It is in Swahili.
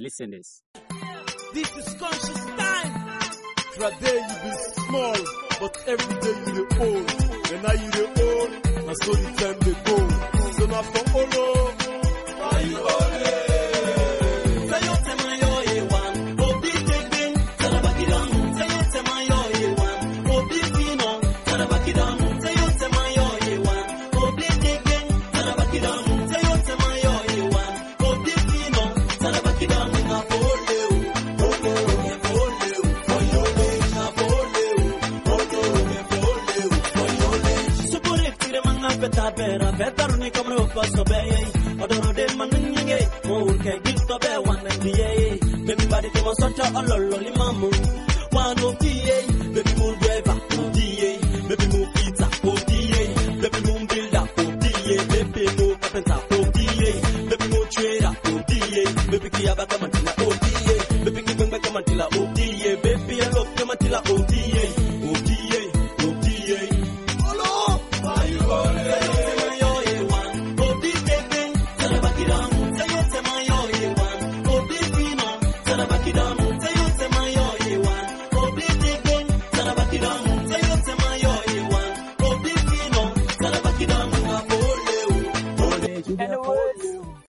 Listen this. This is conscious time. Today you be small, but every day you dey old. And now you dey old, and so the time dey go. So now for Olo, why you ole? Vetaruni come no paso bay, odoro de manunye, mourke gito be one NBA. Baby body to my socha ololo limamu. One OTA, baby move driver, OTA, baby move pizza, OTA, baby move builder, OTA, baby move carpenter, OTA, baby move trader, OTA, baby kia back a mantilla, OTA, baby keep back a mantilla, OTA, baby I love the mantilla, OTA.